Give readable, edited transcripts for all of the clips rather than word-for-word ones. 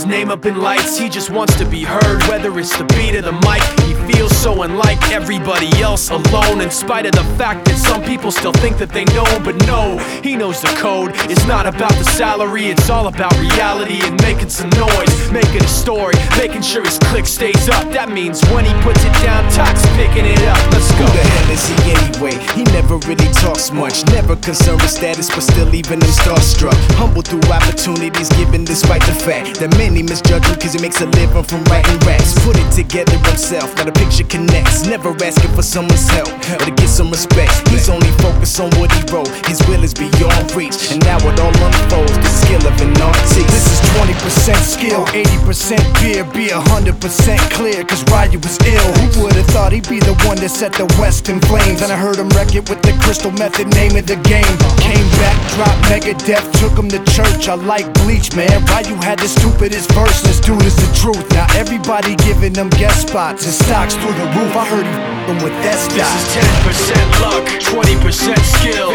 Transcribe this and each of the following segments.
name up in lights. He just wants to be heard, whether it's the beat or the mic. He feels so unlike everybody else, alone, in spite of the fact that some people still think that they know. But no, he knows the code. It's not about the salary, it's all about reality and making some noise, making a story, making sure his click stays up. That means when he puts it down, Tox picking it up. Let's go. Who the hell is he anyway? He never really talks much, never concerned with status, but still leaving him starstruck. Humble through opportunities given despite the fact that many misjudge him cause he makes a living from writing raps. Put it together himself, now the picture connects. Never asking for someone's help or to get some respect. He's only focused on what he wrote. His will is beyond reach, and now it all unfolds, the skill of an artist. This is 20% skill, 80% fear. Be 100% clear, cause Ryu was ill. Who would've thought he'd be the one that set the West in flames? And I heard him wreck it with the Crystal Method, name of the game. Came back, dropped Megadeth, took him to church. I like Bleach, man. Ryu had the stupidest verse, this dude is the truth. Now everybody giving them guest spots and stocks through the roof. I heard he f***ing with that stock. This is 10% luck, 20% skill,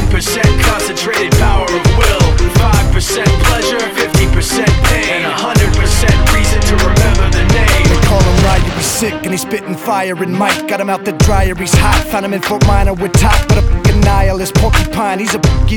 15% concentrated power of will, 5% pleasure, 50% pain, and 100% reason to remember the name. They call him Ryu, he's sick and he's spitting fire. And Mike got him out the dryer, he's hot. Found him in Fort Minor with top, but a f***ing nihilist porcupine. He's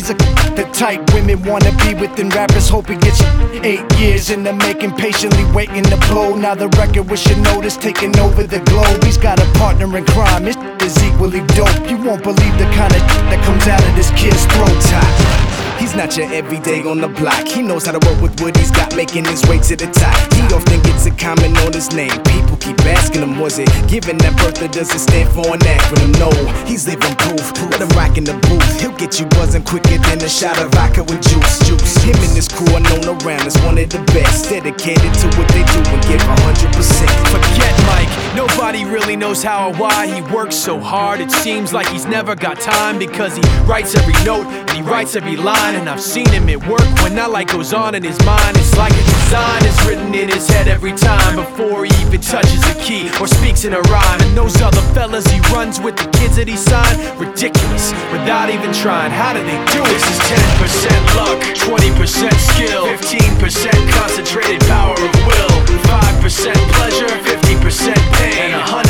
the type women wanna be with, and rappers hope he gets 8 years in the making, patiently waiting to blow. Now the record with your notice taking over the globe. He's got a partner in crime, his is equally dope. You won't believe the kind of that comes out of this kid's throat. He's not your everyday on the block. He knows how to work with what he's got, making his way to the top. He often gets a comment on his name. People keep asking him, was it given that birth or does it stand for an acronym? No, he's living proof. Let him rock in the booth. He'll get you buzzing quicker than a shot of vodka with juice. Him and his crew are known around as one of the best, dedicated to what they do and give 100%. Forget Mike, nobody really knows how or why he works so hard. It seems like he's never got time, because he writes every note and he writes every line. And I've seen him at work when that light goes on in his mind. It's like a design is written in his head every time, before he even touches a key or speaks in a rhyme. And those other fellas he runs with, the kids that he signed, ridiculous, without even trying. How do they do it? This is 10% luck, 20% skill, 15% concentrated power of will, 5% pleasure, 50% pain, and 100%